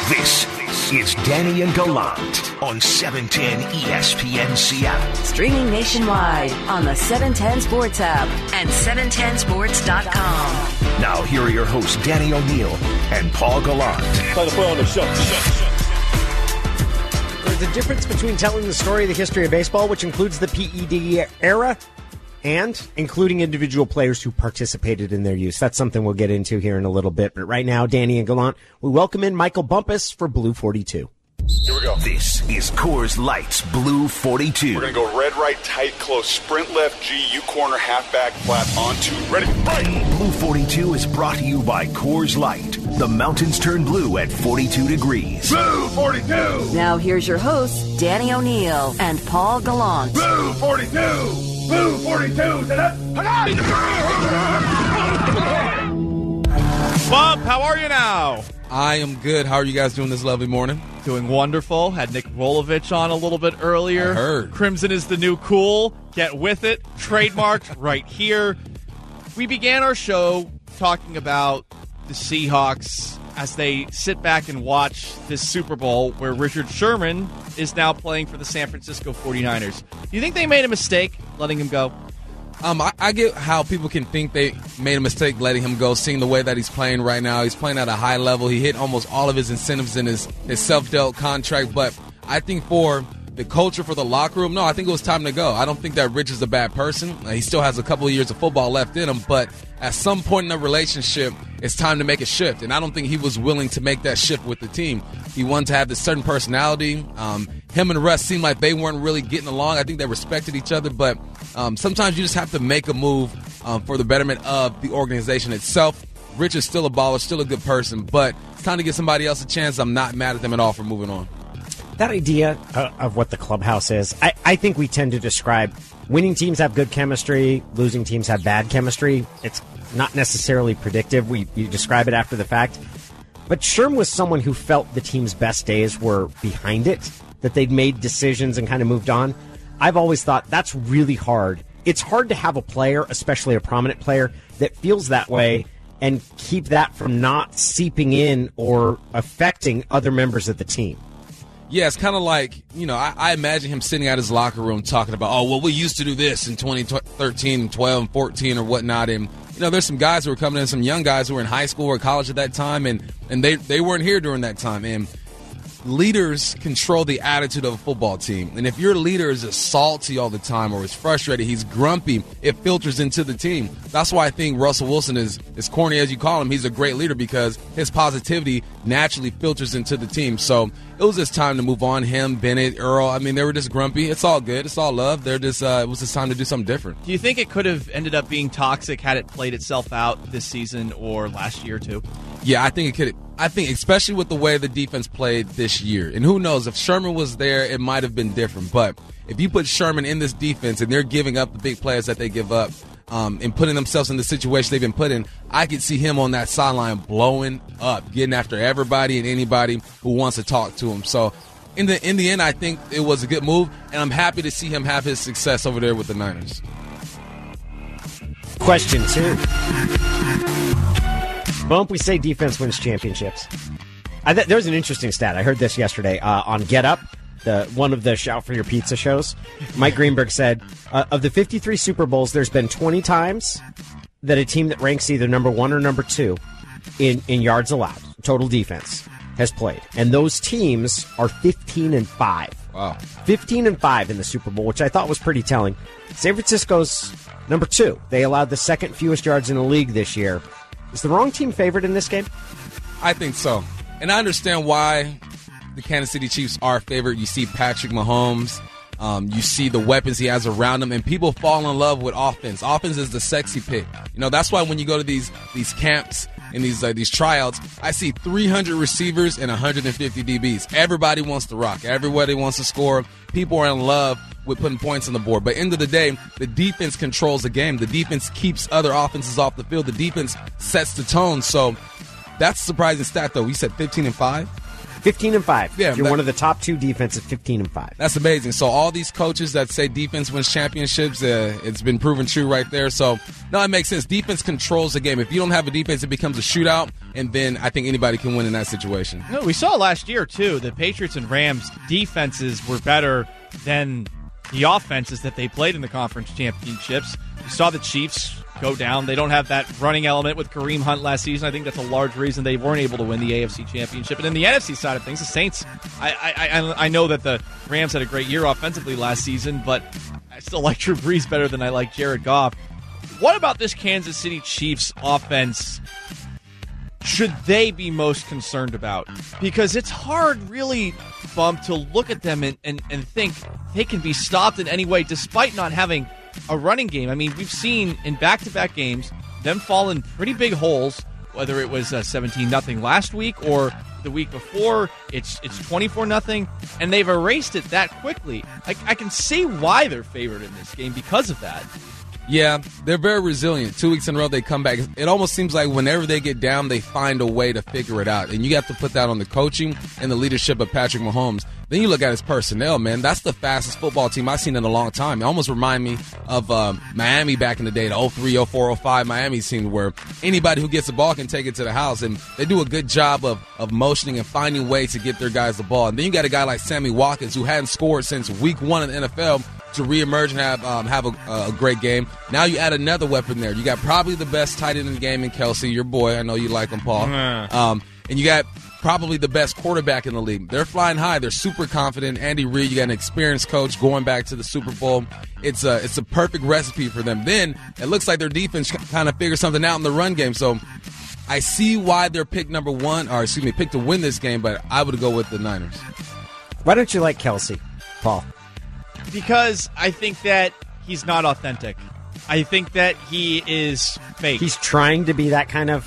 This is Danny and Gallant on 710 ESPN Seattle. Streaming nationwide on the 710 Sports app and 710sports.com. Now here are your hosts, Danny O'Neill and Paul Gallant. Play the play on the show. There's a difference between telling the story of the history of baseball, which includes the PED era, and including individual players who participated in their use. That's something we'll get into here in a little bit. But right now, Danny and Gallant, we welcome in Michael Bumpus for Blue 42. Here we go. This is Coors Light's Blue 42. We're going to go red, right, tight, close, sprint left, G, U corner, halfback, flat, on two. Ready, right. Blue 42 is brought to you by Coors Light. The mountains turn blue at 42 degrees. Blue 42. Now here's your hosts, Danny O'Neill and Paul Gallant. Blue 42. Blue 42. Bump, how are you now? I am good. How are you guys doing this lovely morning? Doing wonderful. Had Nick Rolovich on a little bit earlier. I heard. Crimson is the new cool. Get with it. Trademarked right here. We began our show talking about the Seahawks as they sit back and watch this Super Bowl where Richard Sherman is now playing for the San Francisco 49ers. Do you think they made a mistake letting him go? I get how people can think they made a mistake letting him go, seeing the way that he's playing right now. He's playing at a high level. He hit almost all of his incentives in his self-dealt contract. But I think for the culture, for the locker room, no, I think it was time to go. I don't think that Rich is a bad person. He still has a couple of years of football left in him. But at some point in the relationship, it's time to make a shift. And I don't think he was willing to make that shift with the team. He wanted to have this certain personality. Him and Russ seemed like they weren't really getting along. I think they respected each other. But sometimes you just have to make a move for the betterment of the organization itself. Rich is still a baller, still a good person. But it's time to give somebody else a chance. I'm not mad at them at all for moving on. That idea of what the clubhouse is, I think we tend to describe winning teams have good chemistry, losing teams have bad chemistry. It's not necessarily predictive. You describe it after the fact. But Sherm was someone who felt the team's best days were behind it, that they'd made decisions and kind of moved on. I've always thought that's really hard. It's hard to have a player, especially a prominent player, that feels that way and keep that from not seeping in or affecting other members of the team. Yeah, it's kind of like, I imagine him sitting at his locker room talking about, we used to do this in 2013 and 12 and 14 or whatnot. And, there's some guys who were coming in, some young guys who were in high school or college at that time, and they weren't here during that time. And leaders control the attitude of a football team. And if your leader is just salty all the time or is frustrated, he's grumpy, it filters into the team. That's why I think Russell Wilson is corny as you call him. He's a great leader because his positivity naturally filters into the team. So it was just time to move on. Him, Bennett, Earl, they were just grumpy. It's all good. It's all love. They're just it was just time to do something different. Do you think it could have ended up being toxic had it played itself out this season or last year too? Yeah, I think it could. I think especially with the way the defense played this year. And who knows, if Sherman was there, it might have been different. But if you put Sherman in this defense and they're giving up the big players that they give up and putting themselves in the situation they've been put in, I could see him on that sideline blowing up, getting after everybody and anybody who wants to talk to him. So in the end, I think it was a good move, and I'm happy to see him have his success over there with the Niners. Question 2. Bump, we say defense wins championships. There's an interesting stat. I heard this yesterday on Get Up, one of the Shout for Your Pizza shows. Mike Greenberg said, of the 53 Super Bowls, there's been 20 times that a team that ranks either number 1 or number 2 in yards allowed, total defense, has played. And those teams are 15-5. Wow. 15-5 in the Super Bowl, which I thought was pretty telling. San Francisco's number 2. They allowed the second fewest yards in the league this year. Is the wrong team favored in this game? I think so. And I understand why the Kansas City Chiefs are favored. You see Patrick Mahomes. You see the weapons he has around him. And people fall in love with offense. Offense is the sexy pick. That's why when you go to these camps and these tryouts, I see 300 receivers and 150 DBs. Everybody wants to rock. Everybody wants to score. People are in love with putting points on the board. But end of the day, the defense controls the game. The defense keeps other offenses off the field. The defense sets the tone. So that's a surprising stat, though. We said 15-5. 15-5. Yeah, You're one of the top 2 defenses, 15-5. That's amazing. So all these coaches that say defense wins championships, it's been proven true right there. So, no, it makes sense. Defense controls the game. If you don't have a defense, it becomes a shootout, and then I think anybody can win in that situation. No, we saw last year, too, the Patriots and Rams defenses were better than the offenses that they played in the conference championships. You saw the Chiefs go down. They don't have that running element with Kareem Hunt last season. I think that's a large reason they weren't able to win the AFC Championship. And in the NFC side of things, the Saints, I know that the Rams had a great year offensively last season, but I still like Drew Brees better than I like Jared Goff. What about this Kansas City Chiefs offense should they be most concerned about? Because it's hard, really, Bump, to look at them and think they can be stopped in any way despite not having a running game. I mean, we've seen in back-to-back games them fall in pretty big holes, whether it was 17-0 last week or the week before. It's 24-0, and they've erased it that quickly. I can see why they're favored in this game because of that. Yeah, they're very resilient. 2 weeks in a row, they come back. It almost seems like whenever they get down, they find a way to figure it out. And you have to put that on the coaching and the leadership of Patrick Mahomes. Then you look at his personnel, man. That's the fastest football team I've seen in a long time. It almost reminds me of Miami back in the day, the 03, 04, 05 Miami team, where anybody who gets the ball can take it to the house. And they do a good job of motioning and finding ways to get their guys the ball. And then you got a guy like Sammy Watkins, who hadn't scored since week 1 in the NFL, to reemerge and have a great game. Now you add another weapon there. You got probably the best tight end in the game in Kelsey, your boy. I know you like him, Paul. And you got probably the best quarterback in the league. They're flying high. They're super confident. Andy Reid, you got an experienced coach going back to the Super Bowl. It's a perfect recipe for them. Then it looks like their defense kind of figures something out in the run game. So I see why they're pick to win this game, but I would go with the Niners. Why don't you like Kelsey, Paul? Because I think that he's not authentic. I think that he is fake. He's trying to be that kind of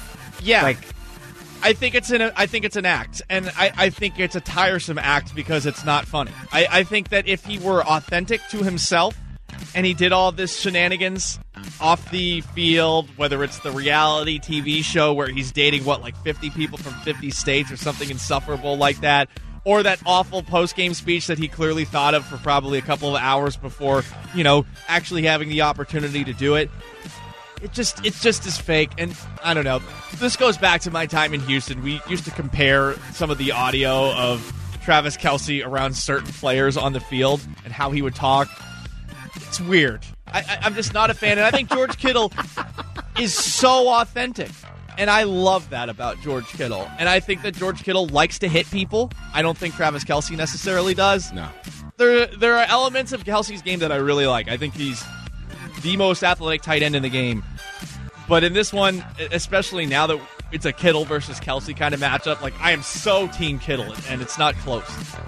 I think it's an act, and I think it's a tiresome act because it's not funny. I think that if he were authentic to himself and he did all this shenanigans off the field, whether it's the reality TV show where he's dating 50 people from 50 states or something insufferable like that, or that awful post-game speech that he clearly thought of for probably a couple of hours before, actually having the opportunity to do it. It's just as fake, and I don't know. This goes back to my time in Houston. We used to compare some of the audio of Travis Kelce around certain players on the field and how he would talk. It's weird. I'm just not a fan, and I think George Kittle is so authentic. And I love that about George Kittle. And I think that George Kittle likes to hit people. I don't think Travis Kelce necessarily does. No. There are elements of Kelce's game that I really like. I think he's the most athletic tight end in the game. But in this one, especially now that it's a Kittle versus Kelce kind of matchup, I am so team Kittle, and it's not close.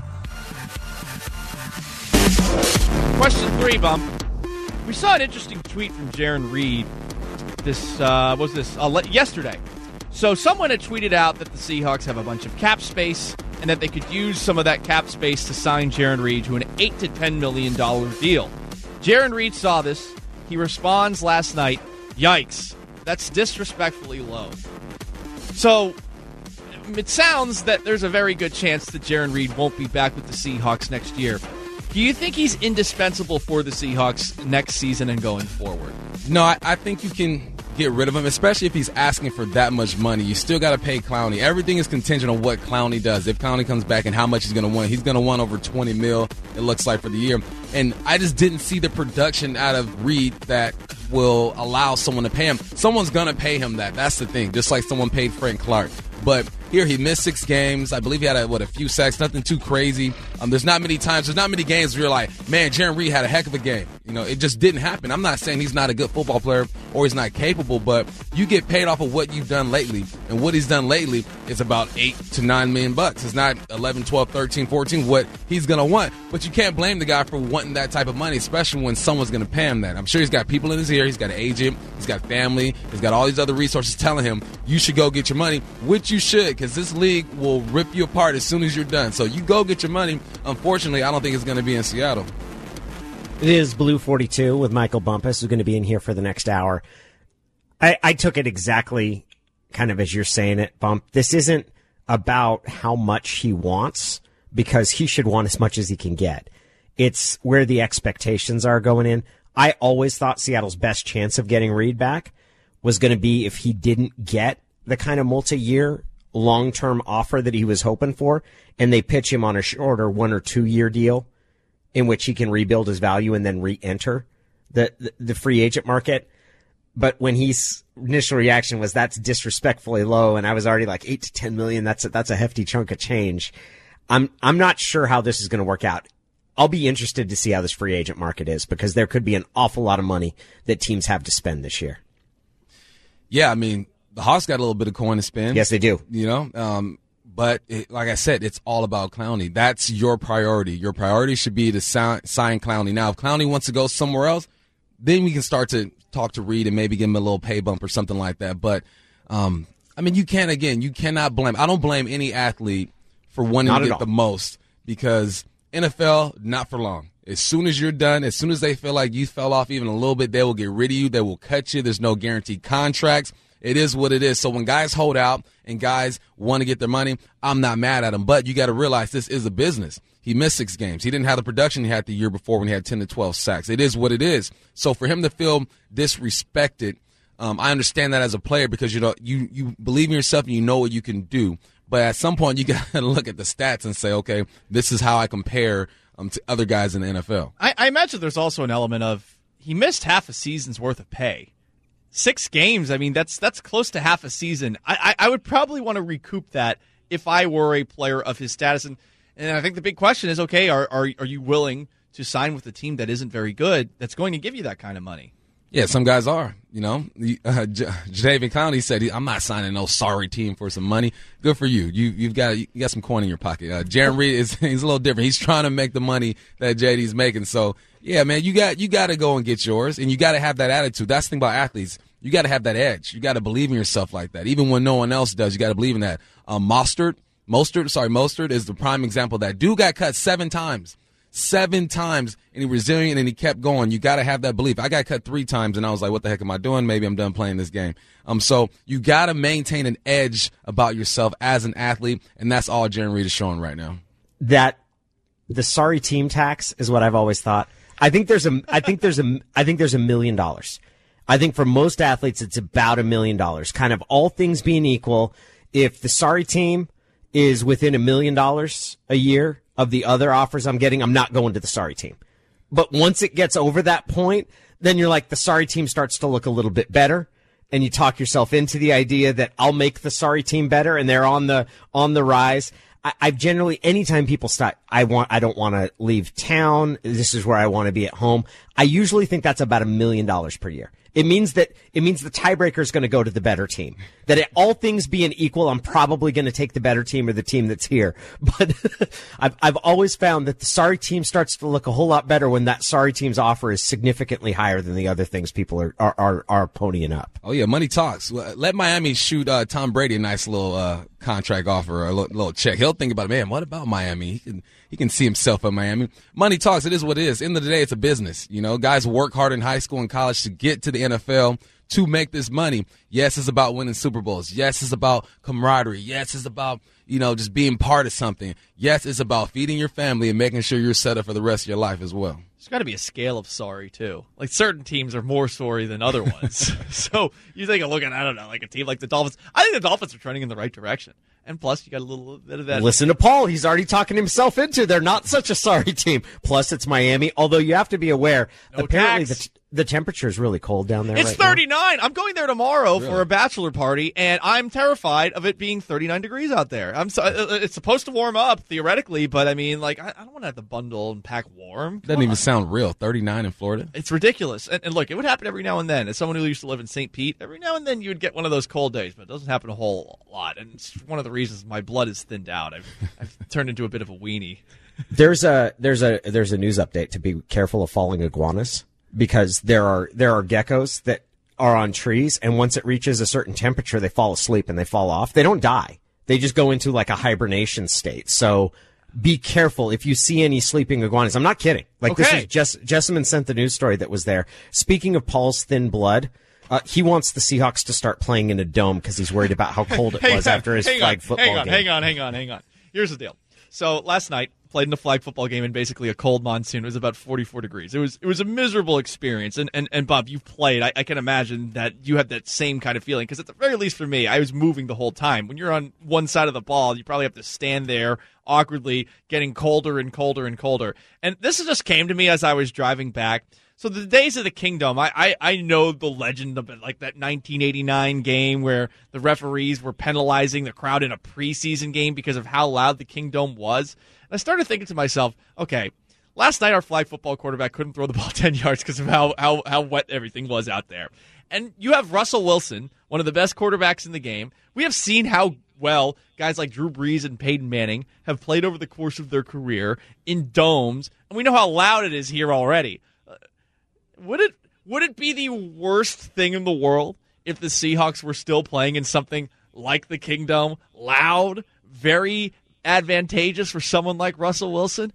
Question 3, Bump. We saw an interesting tweet from Jaron Reed. Yesterday. So someone had tweeted out that the Seahawks have a bunch of cap space and that they could use some of that cap space to sign Jaron Reed to an $8 to $10 million deal. Jaron Reed saw this. He responds last night, "Yikes, that's disrespectfully low." So it sounds that there's a very good chance that Jaron Reed won't be back with the Seahawks next year. Do you think he's indispensable for the Seahawks next season and going forward? No, I think you can get rid of him, especially if he's asking for that much money. You still got to pay Clowney. Everything is contingent on what Clowney does. If Clowney comes back and how much he's going to want. He's going to want over $20 million, it looks like, for the year. And I just didn't see the production out of Reed that will allow someone to pay him. Someone's going to pay him that. That's the thing, just like someone paid Frank Clark. But here he missed 6 games. I believe he had a few sacks, nothing too crazy. There's not many games where you're like, man, Jaron Reed had a heck of a game. It just didn't happen. I'm not saying he's not a good football player or he's not capable, but you get paid off of what you've done lately. And what he's done lately is about $8 to $9 million. It's not 11, 12, 13, 14, what he's going to want. But you can't blame the guy for wanting that type of money, especially when someone's going to pay him that. I'm sure he's got people in his ear. He's got an agent. He's got family. He's got all these other resources telling him, you should go get your money, which you should, because this league will rip you apart as soon as you're done. So you go get your money. Unfortunately, I don't think it's going to be in Seattle. It is Blue 42 with Michael Bumpus, who's going to be in here for the next hour. I took it exactly kind of as you're saying it, Bump. This isn't about how much he wants, because he should want as much as he can get. It's where the expectations are going in. I always thought Seattle's best chance of getting Reed back was going to be if he didn't get the kind of multi-year, long-term offer that he was hoping for, and they pitch him on a shorter 1 or 2 year deal in which he can rebuild his value and then re-enter the free agent market. But when his initial reaction was, that's disrespectfully low, and I was already like 8 to 10 million, that's a hefty chunk of change. I'm not sure how this is going to work out. I'll be interested to see how this free agent market is, because there could be an awful lot of money that teams have to spend this year. Yeah, I mean, the Hawks got a little bit of coin to spend. Yes, they do. But like I said, it's all about Clowney. That's your priority. Your priority should be to sign Clowney. Now, if Clowney wants to go somewhere else, then we can start to talk to Reed and maybe give him a little pay bump or something like that. But, you cannot blame. I don't blame any athlete for wanting to get the most, because NFL, not for long. As soon as you're done, as soon as they feel like you fell off even a little bit, they will get rid of you. They will cut you. There's no guaranteed contracts. It is what it is. So when guys hold out and guys want to get their money, I'm not mad at them. But you got to realize this is a business. He missed 6 games. He didn't have the production he had the year before when he had 10 to 12 sacks. It is what it is. So for him to feel disrespected, I understand that as a player, because you believe in yourself and you know what you can do. But at some point, you got to look at the stats and say, okay, this is how I compare to other guys in the NFL. I imagine there's also an element of he missed half a season's worth of pay. 6 games, that's close to half a season. I would probably want to recoup that if I were a player of his status. And I think the big question is, okay, are you willing to sign with a team that isn't very good that's going to give you that kind of money? Yeah, some guys are. Jadeveon Clowney said, I'm not signing no sorry team for some money. Good for you. You got some coin in your pocket. Jaron Reed he's a little different. He's trying to make the money that JD's making. So, yeah, man, you got to go and get yours, and you got to have that attitude. That's the thing about athletes. You got to have that edge. You got to believe in yourself like that. Even when no one else does, you got to believe in that. Mostert is the prime example of that. Dude got cut 7 times. 7 times, and he was resilient, and he kept going. You got to have that belief. I got cut 3 times, and I was like, what the heck am I doing? Maybe I'm done playing this game. So you got to maintain an edge about yourself as an athlete, and that's all Jaron Reed is showing right now. That the sorry team tax is what I've always thought. I think there's $1 million. I think for most athletes, it's about $1 million. Kind of all things being equal, if the sorry team is within $1 million a year of the other offers I'm getting, I'm not going to the sorry team. But once it gets over that point, then you're like, the sorry team starts to look a little bit better, and you talk yourself into the idea that I'll make the sorry team better, and they're on the rise. I've generally, anytime people start, I don't want to leave town, this is where I want to be at home, I usually think that's about $1 million per year. It means the tiebreaker is going to go to the better team. That all things being equal, I'm probably going to take the better team or the team that's here. But I've always found that the sorry team starts to look a whole lot better when that sorry team's offer is significantly higher than the other things people are ponying up. Oh yeah, money talks. Let Miami shoot Tom Brady a nice little contract offer or a little check. He'll think about, man, what about Miami? He can see himself at Miami. Money talks. It is what it is. End of the day, it's a business. Guys work hard in high school and college to get to the NFL to make this money. Yes, it's about winning Super Bowls. Yes, it's about camaraderie. Yes, it's about, just being part of something. Yes, it's about feeding your family and making sure you're set up for the rest of your life as well. There's got to be a scale of sorry, too. Like, certain teams are more sorry than other ones. So you take a look at, I don't know, like a team like the Dolphins. I think the Dolphins are trending in the right direction. And plus, you got a little bit of that. Listen to Paul. He's already talking himself into they're not such a sorry team. Plus, it's Miami. Although you have to be aware, apparently the temperature is really cold down there. It's right 39. Now. I'm going there tomorrow for a bachelor party, and I'm terrified of it being 39 degrees out there. It's supposed to warm up theoretically, but I don't want to have to bundle and pack warm. Doesn't even sound real. 39 in Florida. It's ridiculous. And look, it would happen every now and then. As someone who used to live in St. Pete, every now and then you would get one of those cold days, but it doesn't happen a whole lot. And it's one of the reasons my blood is thinned out. I've turned into a bit of a weenie. There's a news update to be careful of falling iguanas, because there are geckos that are on trees, and once it reaches a certain temperature, they fall asleep and they fall off. They don't die. They just go into like a hibernation state. So be careful if you see any sleeping iguanas. I'm not kidding. This is Jessamine sent the news story that was there. Speaking of Paul's thin blood, He wants the Seahawks to start playing in a dome because he's worried about how cold it was after his flag football game. Hang on. Here's the deal. So last night, played in a flag football game in basically a cold monsoon. It was about 44 degrees. It was a miserable experience. And Bob, you've played. I can imagine that you had that same kind of feeling because at the very least for me, I was moving the whole time. When you're on one side of the ball, you probably have to stand there awkwardly, getting colder and colder and colder. And this just came to me as I was driving back. So the days of the Kingdom, I know the legend of it, like that 1989 game where the referees were penalizing the crowd in a preseason game because of how loud the Kingdom was. And I started thinking to myself, okay, last night our flag football quarterback couldn't throw the ball 10 yards because of how wet everything was out there. And you have Russell Wilson, one of the best quarterbacks in the game. We have seen how well guys like Drew Brees and Peyton Manning have played over the course of their career in domes, and we know how loud it is here already. Would it be the worst thing in the world if the Seahawks were still playing in something like the Kingdom, loud, very advantageous for someone like Russell Wilson?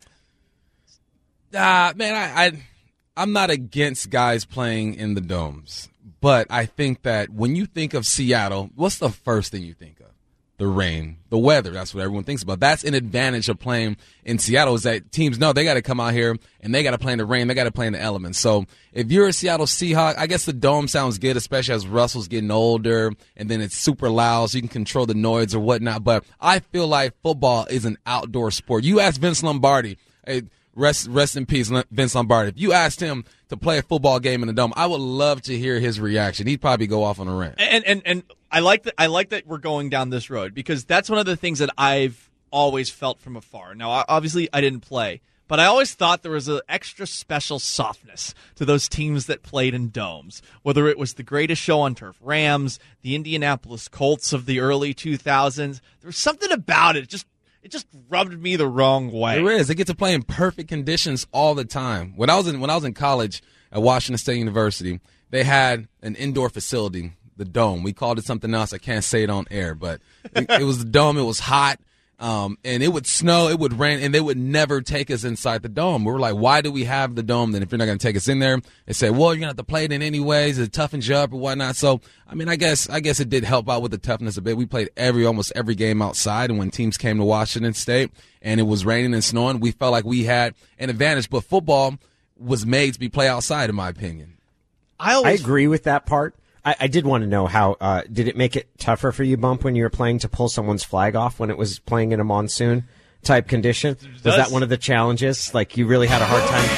Man, I'm not against guys playing in the domes, but I think that when you think of Seattle, what's the first thing you think of? The rain, the weather. That's what everyone thinks about. That's an advantage of playing in Seattle is that teams know they got to come out here and they got to play in the rain. They got to play in the elements. So if you're a Seattle Seahawk, I guess the dome sounds good, especially as Russell's getting older and then it's super loud so you can control the noise or whatnot. But I feel like football is an outdoor sport. You ask Vince Lombardi, hey, rest in peace, Vince Lombardi. If you asked him to play a football game in the dome, I would love to hear his reaction. He'd probably go off on a rant. And I like that we're going down this road because that's one of the things that I've always felt from afar. Now, obviously, I didn't play, but I always thought there was an extra special softness to those teams that played in domes, whether it was the Greatest Show on Turf Rams, the Indianapolis Colts of the early 2000s. There was something about it. It just rubbed me the wrong way. There is. They get to play in perfect conditions all the time. When I was in college at Washington State University, they had an indoor facility, the Dome. We called it something else. I can't say it on air, but it was the Dome. It was hot, and it would snow, it would rain, and they would never take us inside the Dome. We were like, why do we have the Dome then if you're not going to take us in there? They said, well, you're going to have to play it in anyways. It toughens you up or whatnot. So, I mean, I guess it did help out with the toughness a bit. We played almost every game outside, and when teams came to Washington State and it was raining and snowing, we felt like we had an advantage. But football was made to be played outside, in my opinion. I agree with that part. I did want to know how did it make it tougher for you, Bump, when you were playing to pull someone's flag off when it was playing in a monsoon type condition? Was that one of the challenges? Like you really had a hard time?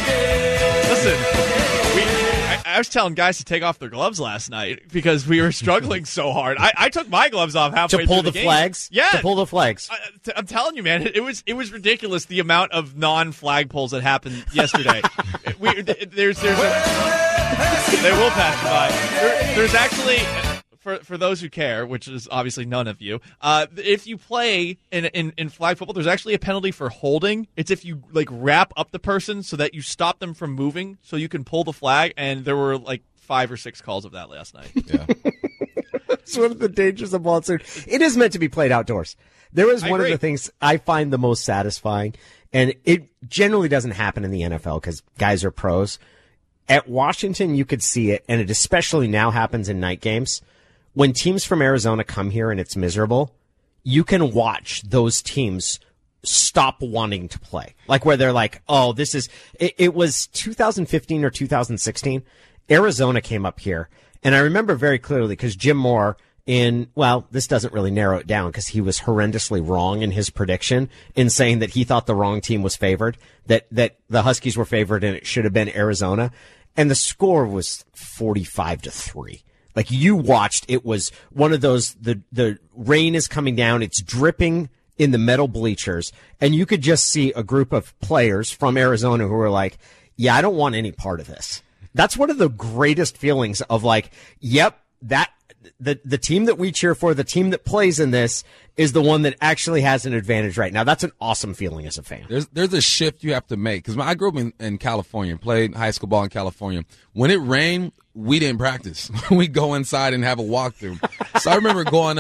Listen, I was telling guys to take off their gloves last night because we were struggling so hard. I took my gloves off halfway to pull through the flags. Yeah, to pull the flags. I'm telling you, man, it was ridiculous the amount of non-flag pulls that happened yesterday. They will pass you by. There's actually, for those who care, which is obviously none of you, if you play in flag football, there's actually a penalty for holding. It's if you like wrap up the person so that you stop them from moving, so you can pull the flag. And there were like 5 or 6 calls of that last night. Yeah. It's one of the dangers of monsoon. It is meant to be played outdoors. There was one of the things I find the most satisfying, and it generally doesn't happen in the NFL because guys are pros. At Washington, you could see it, and it especially now happens in night games. When teams from Arizona come here and it's miserable, you can watch those teams stop wanting to play. Like where they're like, oh, this is – it was 2015 or 2016. Arizona came up here, and I remember very clearly because Jim Moore this doesn't really narrow it down because he was horrendously wrong in his prediction in saying that he thought the wrong team was favored, that the Huskies were favored and it should have been Arizona. And the score was 45-3. Like you watched, it was one of those, the rain is coming down, it's dripping in the metal bleachers, and you could just see a group of players from Arizona who were like, yeah, I don't want any part of this. That's one of the greatest feelings of like, yep, the team that we cheer for, the team that plays in this is the one that actually has an advantage right now. That's an awesome feeling as a fan. There's a shift you have to make because I grew up in California, played high school ball in California. When it rained, we didn't practice. We'd go inside and have a walkthrough. So I remember going up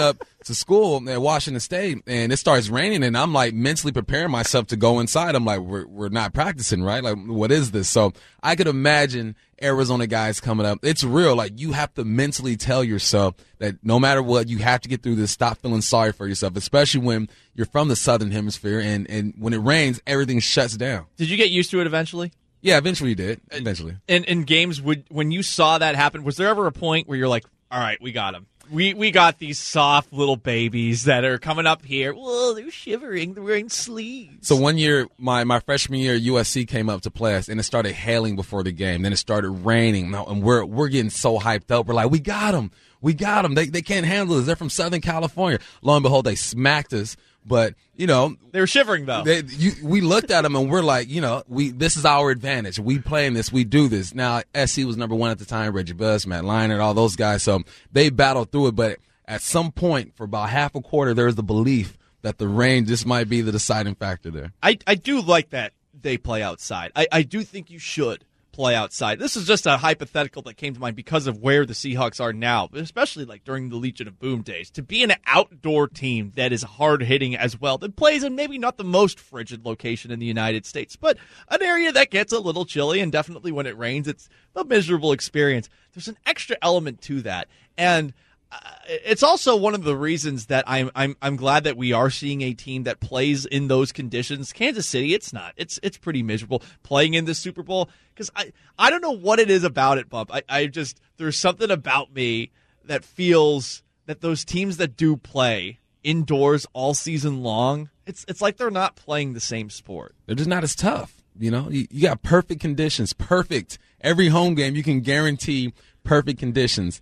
to school at Washington State, and it starts raining, and I'm like mentally preparing myself to go inside. I'm like, we're not practicing, right? Like, what is this? So I could imagine Arizona guys coming up. It's real. Like, you have to mentally tell yourself that no matter what, you have to get through this. Stop feeling sorry for yourself, especially when you're from the Southern Hemisphere, and when it rains, everything shuts down. Did you get used to it eventually? Yeah, eventually you did. Eventually. And in games, when you saw that happen, was there ever a point where you're like, all right, we got him? We got these soft little babies that are coming up here. Whoa, they're shivering. They're wearing sleeves. So one year, my freshman year, USC came up to play us, and it started hailing before the game. Then it started raining, and we're getting so hyped up. We're like, we got them. We got them. They can't handle this. They're from Southern California. Lo and behold, they smacked us. But, you know. They were shivering, though. We looked at them, and we're like, you know, this is our advantage. We playing this. We do this. Now, SC was number 1 at the time, Reggie Bush, Matt Leinart, all those guys. So they battled through it. But at some point, for about half a quarter, there was the belief that the rain just might be the deciding factor there. I do like that they play outside. I do think you should play outside. This is just a hypothetical that came to mind because of where the Seahawks are now, especially like during the Legion of Boom days. To be an outdoor team that is hard-hitting as well, that plays in maybe not the most frigid location in the United States, but an area that gets a little chilly, and definitely when it rains, it's a miserable experience. There's an extra element to that, and it's also one of the reasons that I'm glad that we are seeing a team that plays in those conditions. Kansas City, it's not. It's pretty miserable playing in the Super Bowl because I don't know what it is about it, Bump. I just there's something about me that feels that those teams that do play indoors all season long, it's like they're not playing the same sport. They're just not as tough. You know, you got perfect conditions, perfect. Every home game you can guarantee perfect conditions.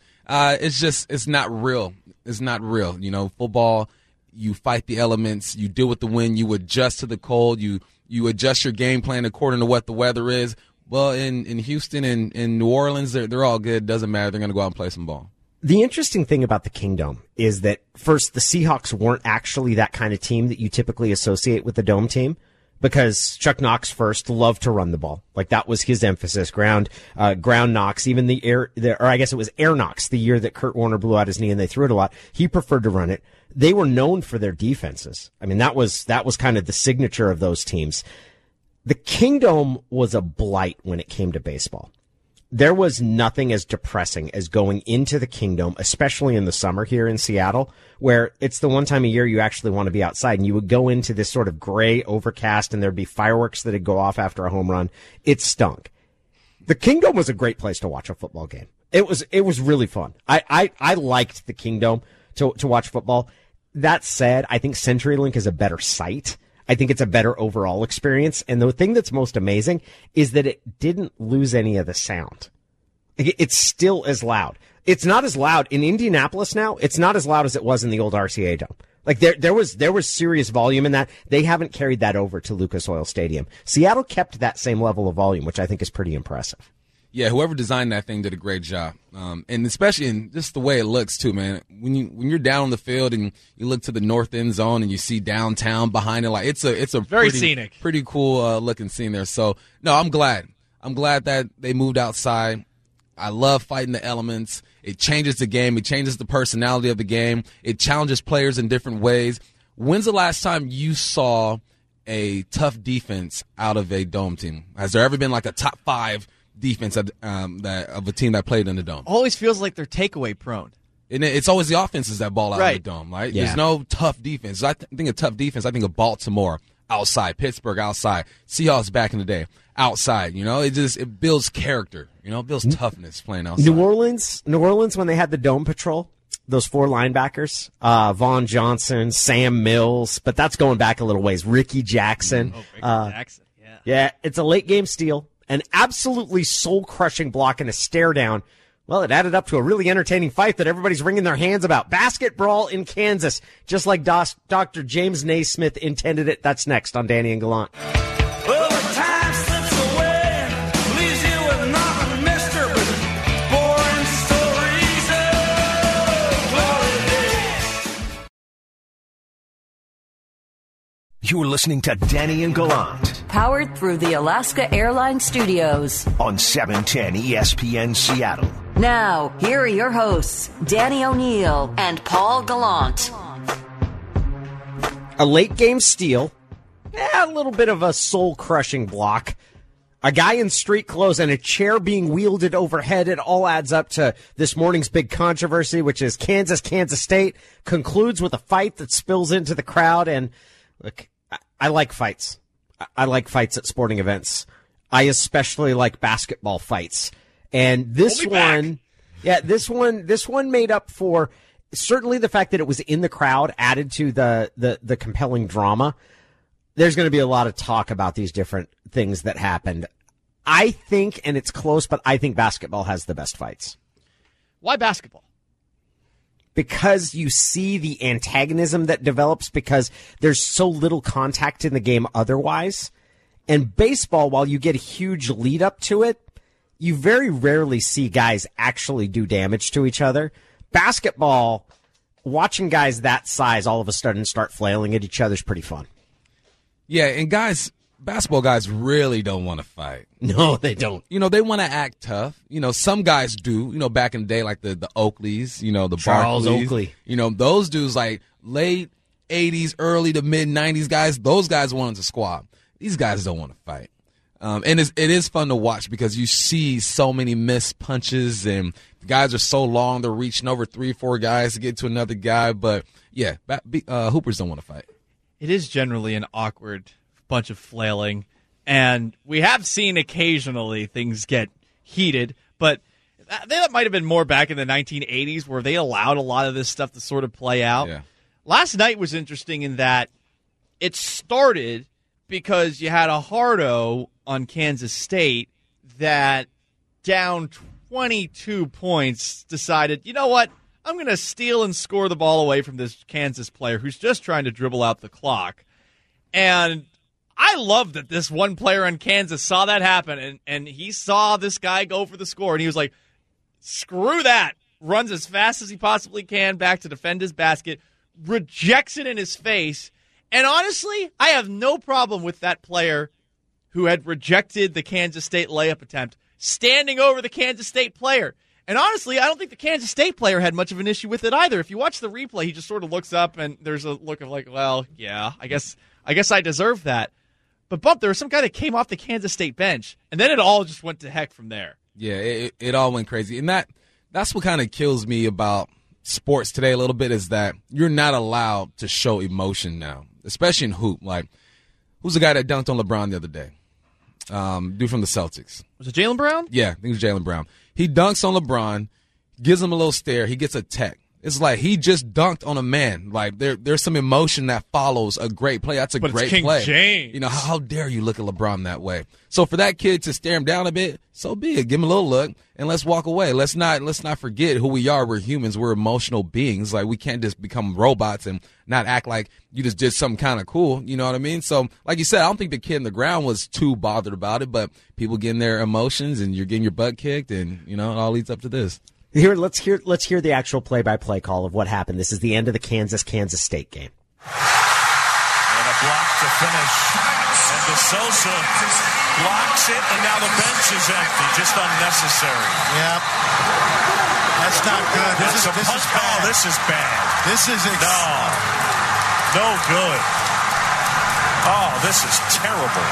It's not real. It's not real. You know, football, you fight the elements, you deal with the wind, you adjust to the cold, you adjust your game plan according to what the weather is. Well, in Houston and in New Orleans, they're all good. Doesn't matter. They're going to go out and play some ball. The interesting thing about the Kingdome is that, first, the Seahawks weren't actually that kind of team that you typically associate with the Dome team. Because Chuck Knox first loved to run the ball. Like, that was his emphasis. Ground knocks, even or I guess it was air knocks the year that Kurt Warner blew out his knee and they threw it a lot. He preferred to run it. They were known for their defenses. I mean, that was kind of the signature of those teams. The Kingdome was a blight when it came to baseball. There was nothing as depressing as going into the Kingdome, especially in the summer here in Seattle, where it's the one time a year you actually want to be outside, and you would go into this sort of gray overcast, and there'd be fireworks that'd go off after a home run. It stunk. The Kingdome was a great place to watch a football game. It was really fun. I liked the Kingdome to watch football. That said, I think CenturyLink is a better site. I think it's a better overall experience. And the thing that's most amazing is that it didn't lose any of the sound. It's still as loud. It's not as loud in Indianapolis now. It's not as loud as it was in the old RCA Dome. Like there was serious volume in that. They haven't carried that over to Lucas Oil Stadium. Seattle kept that same level of volume, which I think is pretty impressive. Yeah, whoever designed that thing did a great job, and especially in just the way it looks too, man. When you're down on the field and you look to the north end zone and you see downtown behind it, like it's a very scenic, pretty cool looking scene there. So no, I'm glad that they moved outside. I love fighting the elements. It changes the game. It changes the personality of the game. It challenges players in different ways. When's the last time you saw a tough defense out of a Dome team? Has there ever been like a top 5 defense of a team that played in the Dome? Always feels like they're takeaway prone. And it's always the offenses that ball out right. of the Dome, right? Yeah. There's no tough defense. I think of tough defense. I think of Baltimore outside, Pittsburgh outside, Seahawks back in the day outside. You know, it builds character. You know, it builds toughness playing outside. New Orleans when they had the Dome Patrol, those 4 linebackers, Vaughn Johnson, Sam Mills, but that's going back a little ways. Ricky Jackson. Jackson, yeah. Yeah, it's a late game steal. An absolutely soul-crushing block and a stare down. Well, it added up to a really entertaining fight that everybody's wringing their hands about. Basket brawl in Kansas, just like Dr. James Naismith intended it. That's next on Danny and Gallant. Well, the time slips away, leaves you with nothing, mister, but boring stories of glory days. You're listening to Danny and Gallant Powered through the Alaska Airlines Studios. on 710 ESPN Seattle. Now, here are your hosts, Danny O'Neill and Paul Gallant. a late game steal, a little bit of a soul-crushing block, a guy in street clothes, and a chair being wielded overhead. It all adds up to this morning's big controversy, which is Kansas State concludes with a fight that spills into the crowd. And look, I like fights. I like fights at sporting events. I especially like basketball fights. And this one made up for certainly the fact that it was in the crowd added to the compelling drama. There's going to be a lot of talk about these different things that happened. I think, and it's close, but I think basketball has the best fights. Why basketball? Because you see the antagonism that develops because there's so little contact in the game otherwise. And baseball, while you get a huge lead up to it, you very rarely see guys actually do damage to each other. Basketball, watching guys that size all of a sudden start flailing at each other is pretty fun. Yeah, and basketball guys really don't want to fight. No, they don't. They want to act tough. Some guys do. Back in the day, like the Oakleys, the Charles Barkleys. Oakley. Those dudes, like late 80s, early to mid 90s guys, those guys wanted to squab. These guys don't want to fight. And it is fun to watch because you see so many missed punches, and the guys are so long, they're reaching over 3 or 4 guys to get to another guy. But, yeah, Hoopers don't want to fight. It is generally an awkward bunch of flailing, and we have seen occasionally things get heated, but that might have been more back in the 1980s where they allowed a lot of this stuff to sort of play out. Yeah. Last night was interesting in that it started because you had a hard-o on Kansas State that down 22 points decided, you know what, I'm going to steal and score the ball away from this Kansas player who's just trying to dribble out the clock. And I love that this one player in Kansas saw that happen, and he saw this guy go for the score, and he was like, screw that. Runs as fast as he possibly can back to defend his basket, rejects it in his face. And honestly, I have no problem with that player who had rejected the Kansas State layup attempt standing over the Kansas State player. And honestly, I don't think the Kansas State player had much of an issue with it either. If you watch the replay, he just sort of looks up, and there's a look of like, well, yeah, I guess I deserve that. But Bump, there was some guy that came off the Kansas State bench, and then it all just went to heck from there. Yeah, it all went crazy. And that's what kind of kills me about sports today a little bit is that you're not allowed to show emotion now, especially in hoop. Like, who's the guy that dunked on LeBron the other day? Dude from the Celtics. Was it Jaylen Brown? Yeah, I think it was Jaylen Brown. He dunks on LeBron, gives him a little stare. He gets a tech. It's like he just dunked on a man. Like there's some emotion that follows a great play. That's a but great it's King play. James. How dare you look at LeBron that way? So for that kid to stare him down a bit, so be it. Give him a little look and let's walk away. Let's not forget who we are. We're humans. We're emotional beings. Like we can't just become robots and not act like you just did something kind of cool. You know what I mean? So like you said, I don't think the kid in the ground was too bothered about it, but people getting their emotions and you're getting your butt kicked, and it all leads up to this. Here, let's hear the actual play-by-play call of what happened. This is the end of the Kansas State game. And a block to finish. And De Sousa blocks it, and now the bench is empty. Just unnecessary. Yep. That's not good. This is bad. This is bad. This is no good. Oh, this is terrible.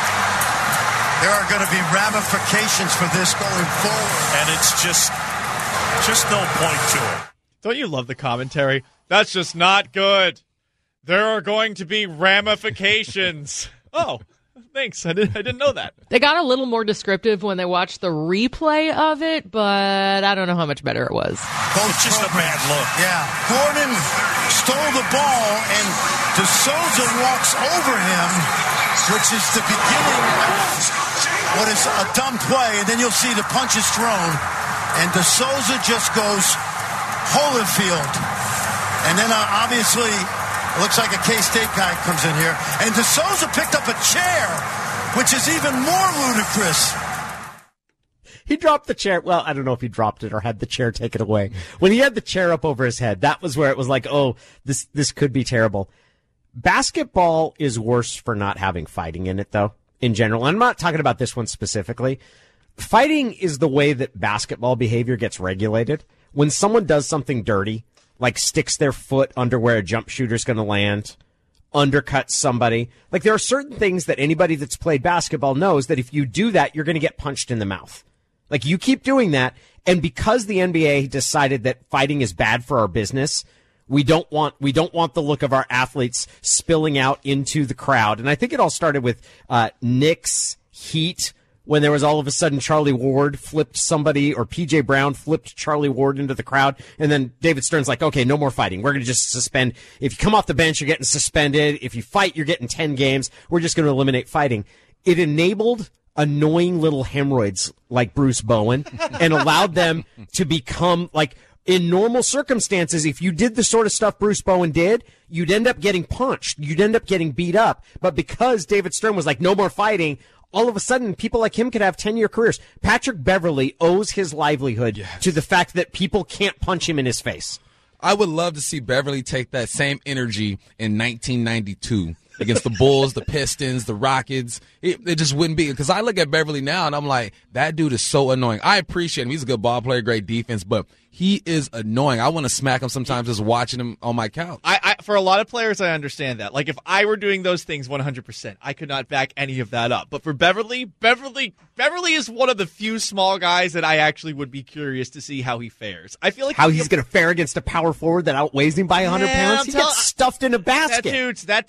There are going to be ramifications for this going forward. And it's just no point to it. Don't you love the commentary? That's just not good. There are going to be ramifications. Oh, thanks. I didn't know that. They got a little more descriptive when they watched the replay of it, but I don't know how much better it was. It's just a bad look. Yeah. Gordon stole the ball, and De Sousa walks over him, which is the beginning of what is a dumb play, and then you'll see the punches thrown. And De Sousa just goes Holyfield. And then obviously, it looks like a K-State guy comes in here. And De Sousa picked up a chair, which is even more ludicrous. He dropped the chair. Well, I don't know if he dropped it or had the chair taken away. When he had the chair up over his head, that was where it was like, oh, this could be terrible. Basketball is worse for not having fighting in it, though, in general. I'm not talking about this one specifically. Fighting is the way that basketball behavior gets regulated. When someone does something dirty, like sticks their foot under where a jump shooter's going to land, undercut somebody. Like, there are certain things that anybody that's played basketball knows that if you do that, you're going to get punched in the mouth. Like, you keep doing that, and because the NBA decided that fighting is bad for our business, we don't want the look of our athletes spilling out into the crowd. And I think it all started with Knicks Heat, when there was all of a sudden Charlie Ward flipped somebody, or PJ Brown flipped Charlie Ward into the crowd. And then David Stern's like, okay, no more fighting. We're going to just suspend. If you come off the bench, you're getting suspended. If you fight, you're getting 10 games. We're just going to eliminate fighting. It enabled annoying little hemorrhoids like Bruce Bowen and allowed them to become like, in normal circumstances, if you did the sort of stuff Bruce Bowen did, you'd end up getting punched. You'd end up getting beat up. But because David Stern was like, no more fighting, all of a sudden, people like him could have 10-year careers. Patrick Beverley owes his livelihood to the fact that people can't punch him in his face. I would love to see Beverly take that same energy in 1992 against the Bulls, the Pistons, the Rockets. It just wouldn't be. Because I look at Beverly now, and I'm like, that dude is so annoying. I appreciate him. He's a good ball player, great defense, but he is annoying. I want to smack him sometimes just watching him on my couch. For a lot of players, I understand that. Like, if I were doing those things 100%, I could not back any of that up. But for Beverly is one of the few small guys that I actually would be curious to see how he fares. I feel like how he's going to fare against a power forward that outweighs him by 100 pounds. He gets stuffed in a basket. That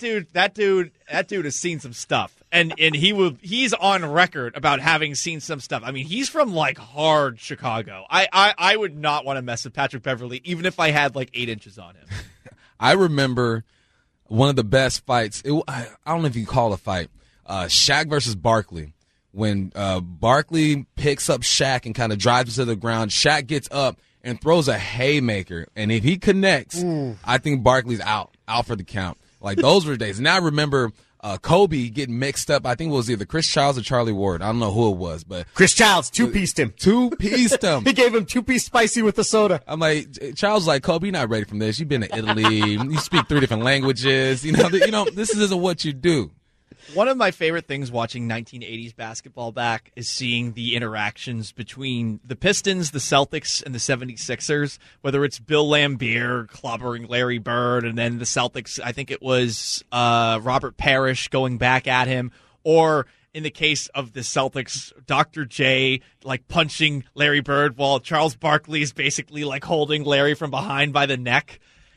dude has seen some stuff. And he's on record about having seen some stuff. I mean, he's from like hard Chicago. I would not want to mess with Patrick Beverly, even if I had like 8 inches on him. I remember one of the best fights. I don't know if you can call it a fight. Shaq versus Barkley. When Barkley picks up Shaq and kind of drives him to the ground, Shaq gets up and throws a haymaker. And if he connects, I think Barkley's out for the count. Like, those were days. And I remember Kobe getting mixed up. I think it was either Chris Childs or Charlie Ward. I don't know who it was, but Chris Childs two-pieced him. Two-pieced him. He gave him 2-piece spicy with the soda. I'm like, Childs was like, Kobe, you're not ready for this. You've been to Italy. You speak 3 different languages. You know, this isn't what you do. One of my favorite things watching 1980s basketball back is seeing the interactions between the Pistons, the Celtics, and the 76ers, whether it's Bill Laimbeer clobbering Larry Bird, and then the Celtics, I think it was Robert Parrish going back at him, or in the case of the Celtics, Dr. J like punching Larry Bird while Charles Barkley is basically like holding Larry from behind by the neck.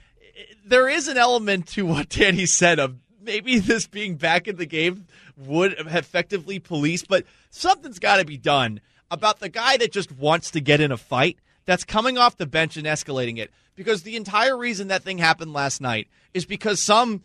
There is an element to what Danny said of maybe this being back in the game would effectively police, but something's got to be done about the guy that just wants to get in a fight that's coming off the bench and escalating it. Because the entire reason that thing happened last night is because some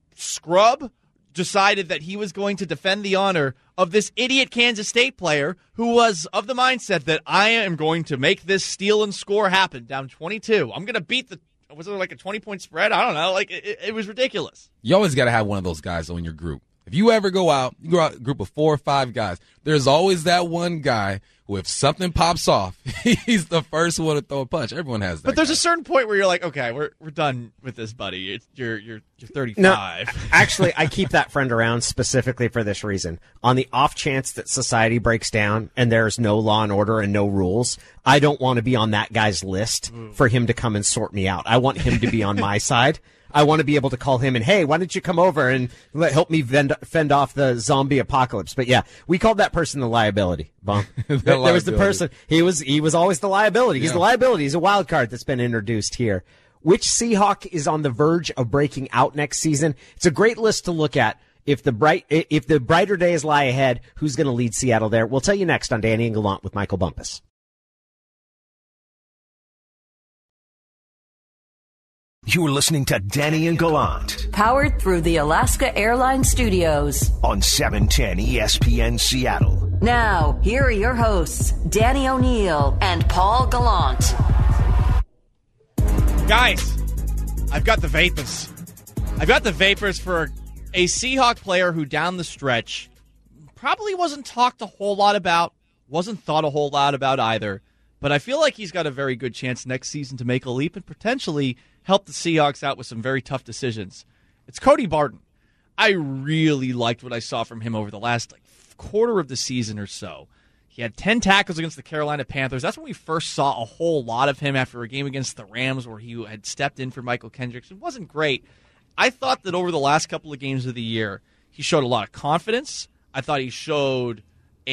scrub decided that he was going to defend the honor of this idiot Kansas State player who was of the mindset that I am going to make this steal and score happen down 22. I'm going to beat the... Was it like a 20-point spread? I don't know. Like, it was ridiculous. You always got to have one of those guys on your group. If you ever go out a group of 4 or 5 guys, there's always that one guy who, if something pops off, he's the first one to throw a punch. Everyone has that. But there's a certain point where you're like, okay, we're done with this, buddy. You're 35. No, actually, I keep that friend around specifically for this reason. On the off chance that society breaks down and there's no law and order and no rules, I don't want to be on that guy's list for him to come and sort me out. I want him to be on my side. I want to be able to call him and, hey, why don't you come over and help me fend off the zombie apocalypse? But yeah, we called that person the liability. There was the person. He was always the liability. He's the liability. He's a wild card that's been introduced here. Which Seahawk is on the verge of breaking out next season? It's a great list to look at. If the brighter days lie ahead, who's going to lead Seattle there? We'll tell you next on Danny and Gallant with Michael Bumpus. You're listening to Danny and Gallant. Powered through the Alaska Airlines Studios. On 710 ESPN Seattle. Now, here are your hosts, Danny O'Neill and Paul Gallant. Guys, I've got the vapors. I've got the vapors for a Seahawk player who down the stretch probably wasn't talked a whole lot about, wasn't thought a whole lot about either, but I feel like he's got a very good chance next season to make a leap and potentially help the Seahawks out with some very tough decisions. It's Cody Barton. I really liked what I saw from him over the last quarter of the season or so. He had 10 tackles against the Carolina Panthers. That's when we first saw a whole lot of him after a game against the Rams where he had stepped in for Michael Kendricks. It wasn't great. I thought that over the last couple of games of the year, he showed a lot of confidence. I thought he showed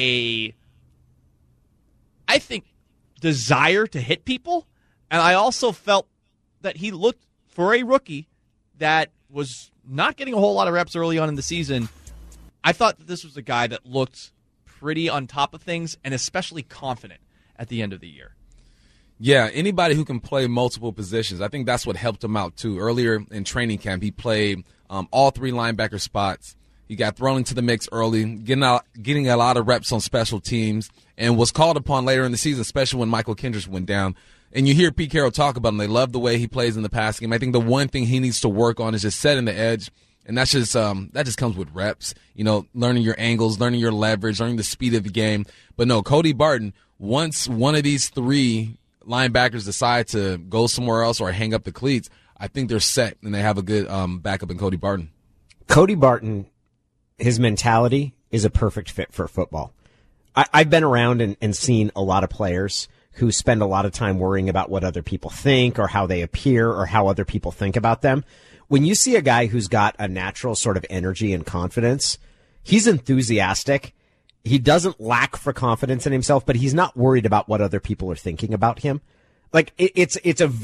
desire to hit people. And I also felt that he looked, for a rookie that was not getting a whole lot of reps early on in the season, I thought that this was a guy that looked pretty on top of things and especially confident at the end of the year. Yeah, anybody who can play multiple positions, I think that's what helped him out too. Earlier in training camp, he played all three linebacker spots. He got thrown into the mix early, getting a lot of reps on special teams, and was called upon later in the season, especially when Michael Kendricks went down. And you hear Pete Carroll talk about him. They love the way he plays in the pass game. I think the one thing he needs to work on is just setting the edge, and that's just that just comes with reps. You know, learning your angles, learning your leverage, learning the speed of the game. But no, Cody Barton, once one of these three linebackers decide to go somewhere else or hang up the cleats, I think they're set, and they have a good backup in Cody Barton. Cody Barton, his mentality is a perfect fit for football. I've been around and seen a lot of players who spend a lot of time worrying about what other people think or how they appear or how other people think about them. When you see a guy who's got a natural sort of energy and confidence, he's enthusiastic. He doesn't lack for confidence in himself, but he's not worried about what other people are thinking about him. Like it's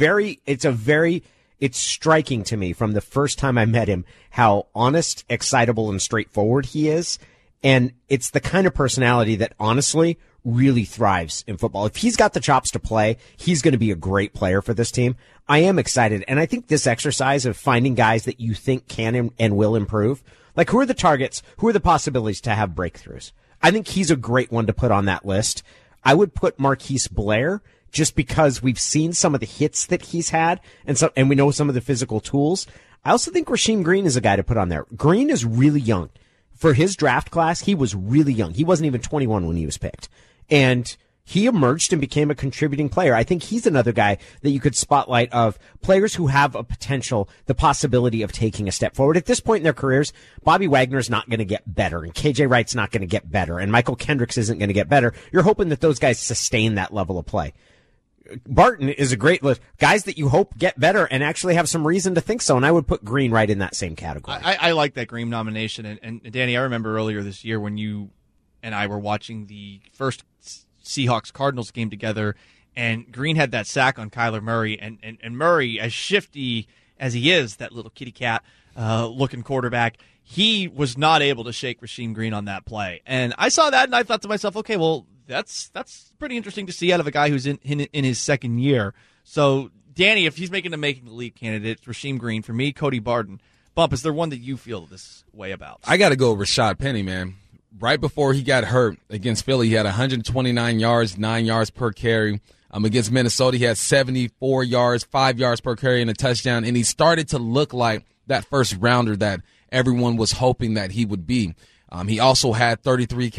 striking to me from the first time I met him how honest, excitable, and straightforward he is. And it's the kind of personality that honestly really thrives in football. If he's got the chops to play, he's going to be a great player for this team. I am excited. And I think this exercise of finding guys that you think can and will improve, like who are the targets, who are the possibilities to have breakthroughs? I think he's a great one to put on that list. I would put Marquise Blair just because we've seen some of the hits that he's had and we know some of the physical tools. I also think Rasheem Green is a guy to put on there. Green is really young. For his draft class, he was really young. He wasn't even 21 when he was picked. And he emerged and became a contributing player. I think he's another guy that you could spotlight of players who have a potential, the possibility of taking a step forward. At this point in their careers, Bobby Wagner's not going to get better, and KJ Wright's not going to get better, and Michael Kendricks isn't going to get better. You're hoping that those guys sustain that level of play. Barton is a great list. Guys that you hope get better and actually have some reason to think so, and I would put Green right in that same category. I like that Green nomination, and Danny, I remember earlier this year when you and I were watching the first Seahawks-Cardinals game together, and Green had that sack on Kyler Murray, and Murray, as shifty as he is, that little kitty cat looking quarterback, he was not able to shake Rasheem Green on that play. And I saw that, and I thought to myself, okay, well, that's pretty interesting to see out of a guy who's in his second year. So, Danny, if he's making the leap candidate, Rasheem Green. For me, Cody Barton. Bump, is there one that you feel this way about? I got to go with Rashad Penny, man. Right before he got hurt against Philly, he had 129 yards, 9 yards per carry. Against Minnesota, he had 74 yards, 5 yards per carry and a touchdown. And he started to look like that first rounder that everyone was hoping that he would be. He also had 33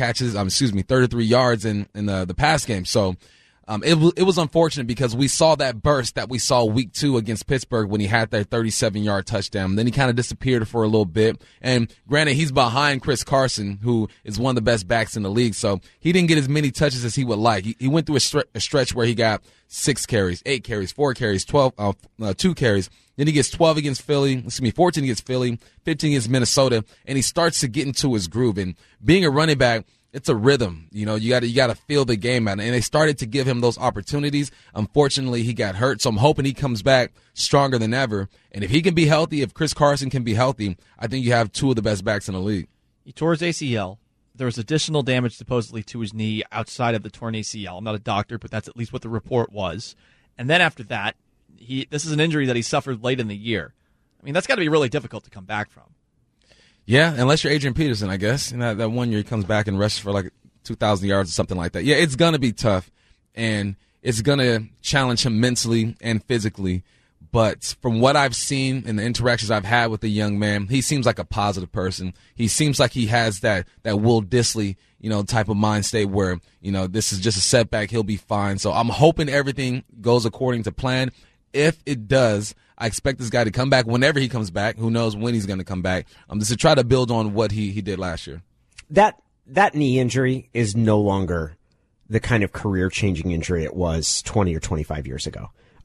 yards in the pass game. So it was unfortunate because we saw that burst that we saw week 2 against Pittsburgh when he had that 37-yard touchdown. Then he kind of disappeared for a little bit. And granted, he's behind Chris Carson, who is one of the best backs in the league. So he didn't get as many touches as he would like. He went through a stretch where he got 6 carries, 8 carries, 4 carries, 2 carries. Then he gets 14 against Philly, 15 against Minnesota, and he starts to get into his groove. And being a running back, it's a rhythm. You know, you got to feel the game out. And they started to give him those opportunities. Unfortunately, he got hurt, so I'm hoping he comes back stronger than ever. And if he can be healthy, if Chris Carson can be healthy, I think you have 2 of the best backs in the league. He tore his ACL. There was additional damage supposedly to his knee outside of the torn ACL. I'm not a doctor, but that's at least what the report was. And then after that, this is an injury that he suffered late in the year. I mean, that's got to be really difficult to come back from. Yeah, unless you're Adrian Peterson, I guess. And that 1 year he comes back and rushes for like 2,000 yards or something like that. Yeah, it's going to be tough, and it's going to challenge him mentally and physically. But from what I've seen and the interactions I've had with the young man, he seems like a positive person. He seems like he has that Will Dissly, type of mind state where, this is just a setback. He'll be fine. So I'm hoping everything goes according to plan. If it does, I expect this guy to come back whenever he comes back. Who knows when he's going to come back? Just to try to build on what he did last year. That knee injury is no longer the kind of career-changing injury it was 20 or 25 years ago.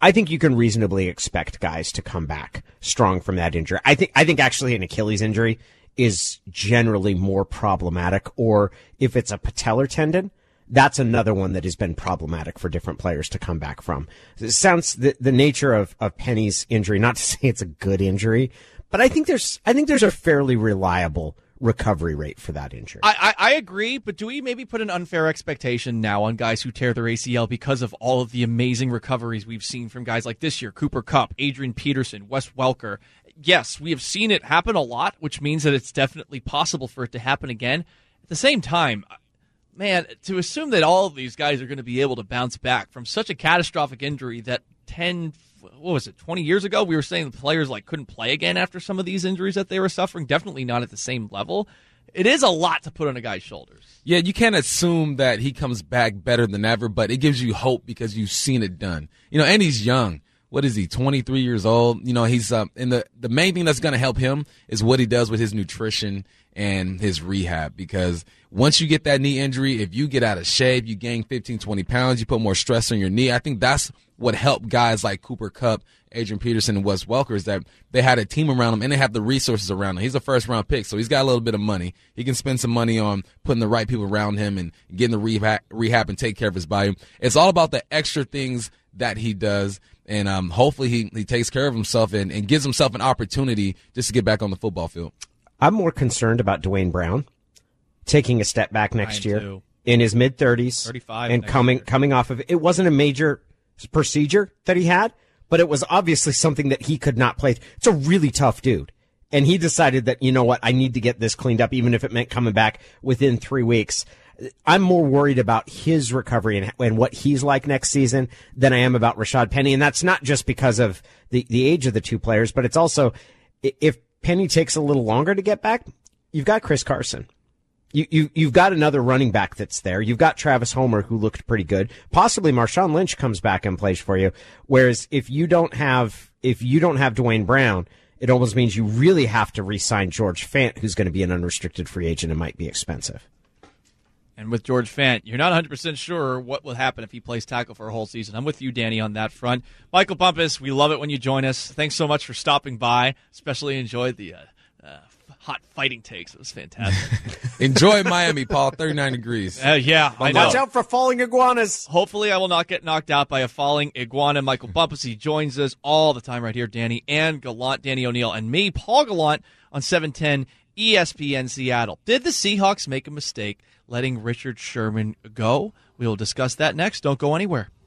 I think you can reasonably expect guys to come back strong from that injury. I think actually an Achilles injury is generally more problematic, or if it's a patellar tendon, that's another one that has been problematic for different players to come back from. It sounds the nature of Penny's injury, not to say it's a good injury, but I think there's a fairly reliable recovery rate for that injury. I agree, but do we maybe put an unfair expectation now on guys who tear their ACL because of all of the amazing recoveries we've seen from guys like this year, Cooper Kupp, Adrian Peterson, Wes Welker? Yes, we have seen it happen a lot, which means that it's definitely possible for it to happen again. At the same time, man, to assume that all of these guys are going to be able to bounce back from such a catastrophic injury that 20 years ago, we were saying the players couldn't play again after some of these injuries that they were suffering, definitely not at the same level. It is a lot to put on a guy's shoulders. Yeah, you can't assume that he comes back better than ever, but it gives you hope because you've seen it done. And he's young. What is he, 23 years old? He's and the main thing that's going to help him is what he does with his nutrition and his rehab, because once you get that knee injury, if you get out of shape, you gain 15, 20 pounds, you put more stress on your knee. I think that's what helped guys like Cooper Kupp, Adrian Peterson, and Wes Welker, is that they had a team around him and they have the resources around him. He's a first-round pick, so he's got a little bit of money. He can spend some money on putting the right people around him and getting the rehab and take care of his body. It's all about the extra things that he does, and hopefully he takes care of himself and gives himself an opportunity just to get back on the football field. I'm more concerned about Dwayne Brown taking a step back next year too. In his mid-30s 35 and coming off of it. Wasn't a major procedure that he had, but it was obviously something that he could not play. It's a really tough dude. And he decided that, you know what, I need to get this cleaned up, even if it meant coming back within 3 weeks. I'm more worried about his recovery and what he's like next season than I am about Rashad Penny. And that's not just because of the age of the two players, but it's also, if Penny takes a little longer to get back, you've got Chris Carson. You've got another running back that's there. You've got Travis Homer, who looked pretty good. Possibly Marshawn Lynch comes back and plays for you. Whereas if you don't have Dwayne Brown, it almost means you really have to re-sign George Fant, who's going to be an unrestricted free agent and might be expensive. And with George Fant, you're not 100% sure what will happen if he plays tackle for a whole season. I'm with you, Danny, on that front. Michael Bumpus, we love it when you join us. Thanks so much for stopping by. Especially enjoyed the hot fighting takes. It was fantastic. Enjoy Miami, Paul. 39 degrees. Yeah, I know. Watch out for falling iguanas. Hopefully I will not get knocked out by a falling iguana. Michael Bumpus, he joins us all the time right here. Danny and Gallant, Danny O'Neill, and me, Paul Gallant, on 710 ESPN Seattle. Did the Seahawks make a mistake letting Richard Sherman go? We will discuss that next. Don't go anywhere.